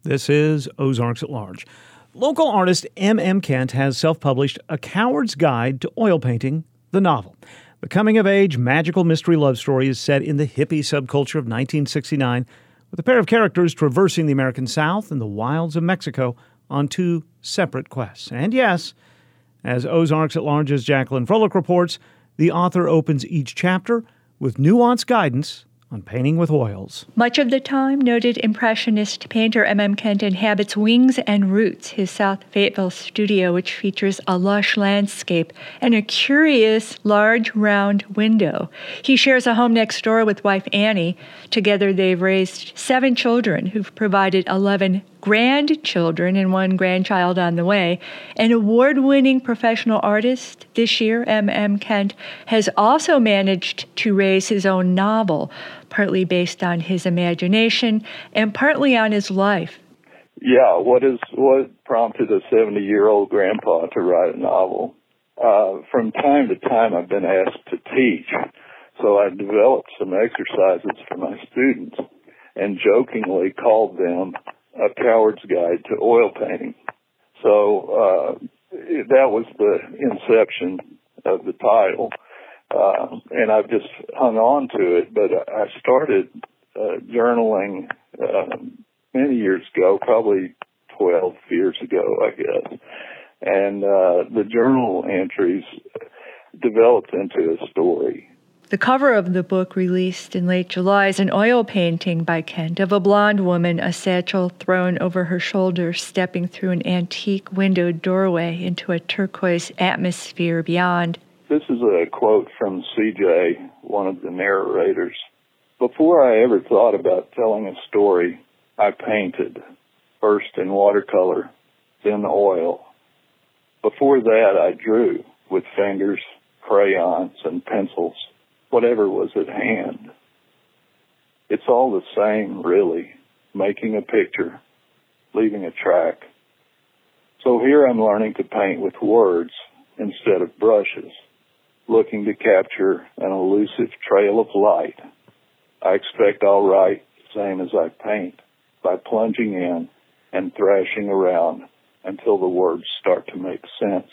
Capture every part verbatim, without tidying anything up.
This is Ozarks at Large. Local artist M M. Kent has self-published A Coward's Guide to Oil Painting, the novel. The coming-of-age magical mystery love story is set in the hippie subculture of nineteen sixty-nine, with a pair of characters traversing the American South and the wilds of Mexico on two separate quests. And yes, as Ozarks at Large's Jacqueline Froelich reports, the author opens each chapter with nuanced guidance on painting with oils. Much of the time, noted Impressionist painter M M. Kent inhabits Wings and Roots, his South Fayetteville studio, which features a lush landscape and a curious, large, round window. He shares a home next door with wife Annie. Together, they've raised seven children who've provided eleven grandchildren and one grandchild on the way. An award-winning professional artist this year, M M. Kent, has also managed to raise his own novel, partly based on his imagination and partly on his life. Yeah, what is what prompted a seventy-year-old grandpa to write a novel? Uh, from time to time, I've been asked to teach, so I developed some exercises for my students and jokingly called them A Coward's Guide to Oil Painting. So uh, that was the inception of the title. Uh, and I've just hung on to it, but I started uh, journaling uh, many years ago, probably twelve years ago, I guess. And uh, the journal entries developed into a story. The cover of the book, released in late July, is an oil painting by Kent of a blonde woman, a satchel thrown over her shoulder, stepping through an antique windowed doorway into a turquoise atmosphere beyond. This is a quote from C J, one of the narrators. Before I ever thought about telling a story, I painted, first in watercolor, then oil. Before that, I drew with fingers, crayons, and pencils, whatever was at hand. It's all the same, really, making a picture, leaving a track. So here I'm learning to paint with words instead of brushes, looking to capture an elusive trail of light. I expect I'll write the same as I paint, by plunging in and thrashing around until the words start to make sense.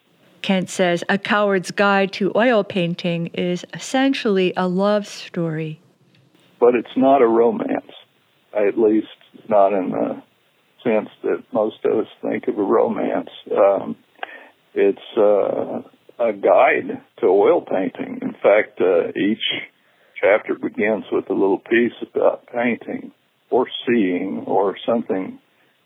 Kent says A Coward's Guide to Oil Painting is essentially a love story. But it's not a romance, at least not in the sense that most of us think of a romance. Um, it's uh, a guide to oil painting. In fact, uh, each chapter begins with a little piece about painting or seeing or something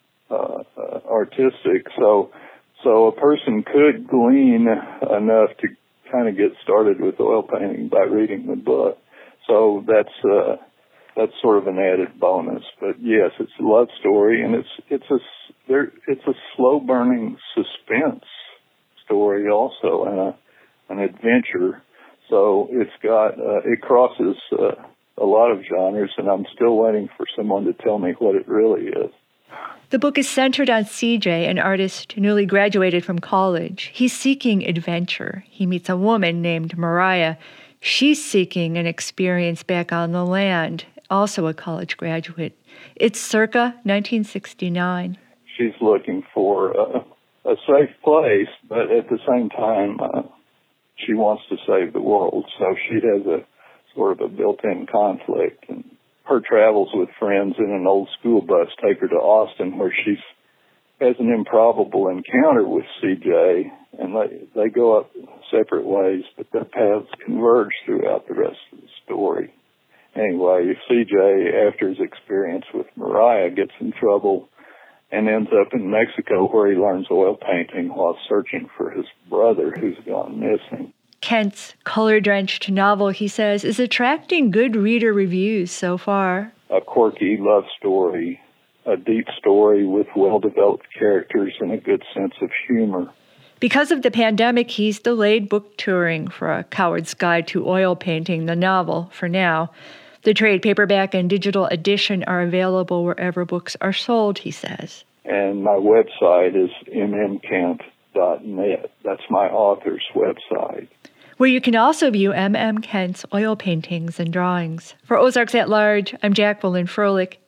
uh, uh, artistic. So, so a person could glean enough to kind of get started with oil painting by reading the book. So that's uh, that's sort of an added bonus. But yes, it's a love story, and it's it's a there it's a slow burning suspense story also, and a, an adventure. So it's got uh, it crosses uh, a lot of genres, and I'm still waiting for someone to tell me what it really is. The book is centered on C J, an artist newly graduated from college. He's seeking adventure. He meets a woman named Mariah. She's seeking an experience back on the land, also a college graduate. It's circa nineteen sixty-nine. She's looking for a, a safe place, but at the same time, uh, she wants to save the world. So she has a sort of a built-in conflict. And her travels with friends in an old school bus take her to Austin, where she has an improbable encounter with C J, and they, they go up separate ways, but their paths converge throughout the rest of the story. Anyway, C J, after his experience with Mariah, gets in trouble and ends up in Mexico, where he learns oil painting while searching for his brother who's gone missing. Kent's color-drenched novel, he says, is attracting good reader reviews so far. A quirky love story, a deep story with well-developed characters and a good sense of humor. Because of the pandemic, he's delayed book touring for A Coward's Guide to Oil Painting, the novel, for now. The trade paperback and digital edition are available wherever books are sold, he says. And my website is m m kent dot net. That's my author's website, where you can also view M M. Kent's oil paintings and drawings. For Ozarks at Large, I'm Jacqueline Froelich.